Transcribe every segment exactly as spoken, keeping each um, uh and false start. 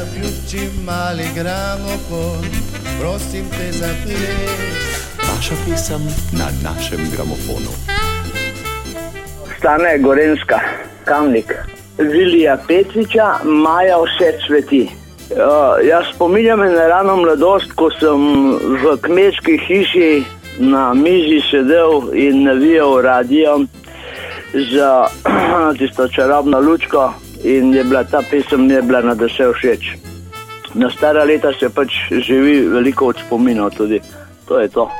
Zaključi mali gramofon, prosim te za ples. Vaša pesem na našem gramofonu. Stane Gorenska, Kamnik. Vilija Petriča, Maja vse cveti. Uh, jaz spominjam na rano mladost, ko sem v kmečki hiši na mizi sedel in navijal radio za tisto čarobno lučko in je bila ta pesem je bila nadvse všeč. Na stara leta se pač živi veliko od spominov tudi. To je to.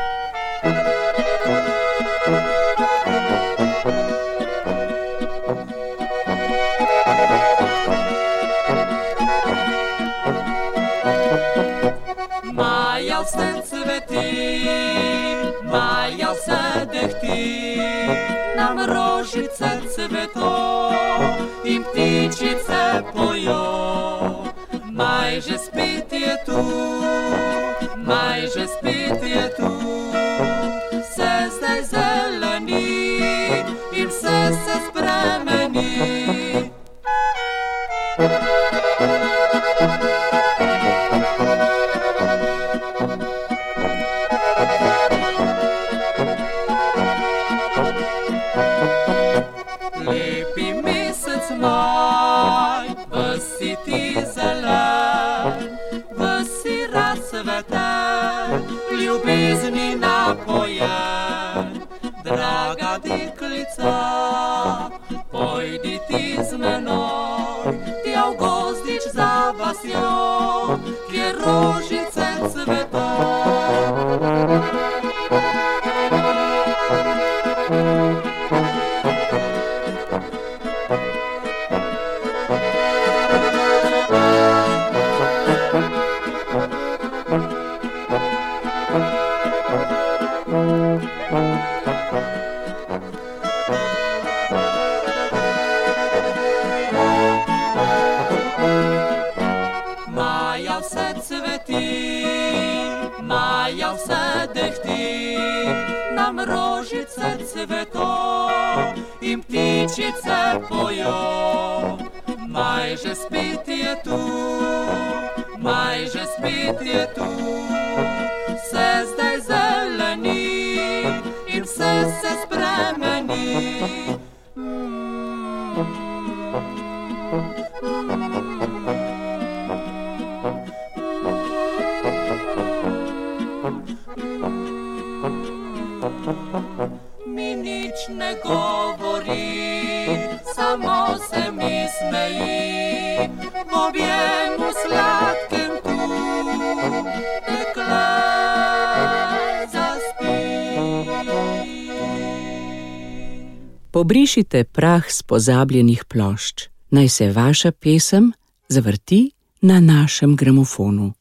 Maja vse cveti, Maja vse dehti, nam rožice cveto in ptičice pojo. Maj že spet je tu, maj že spet je tu, vse zdaj zeleni in vse se spremeni. Lepi mesec maj, vsi ti zelen, vsi razcveten, ljubezni napojen. Draga deklica, pojdi ti z menoj, tja v gozdič za vasjo, kjer rožice cveto. Maja vse cveti, Maja vse dehti, nam rožice cveto in ptičice pojo. Maj že spet je tu, maj že spet je tu, vse zdaj zeleni in vse se spremeni. Mi nič ne govori, samo se mi smeji, v objemu sladkem tu, dekle zaspi. Pobrišite prah s pozabljenih plošč, naj se vaša pesem zavrti na našem gramofonu.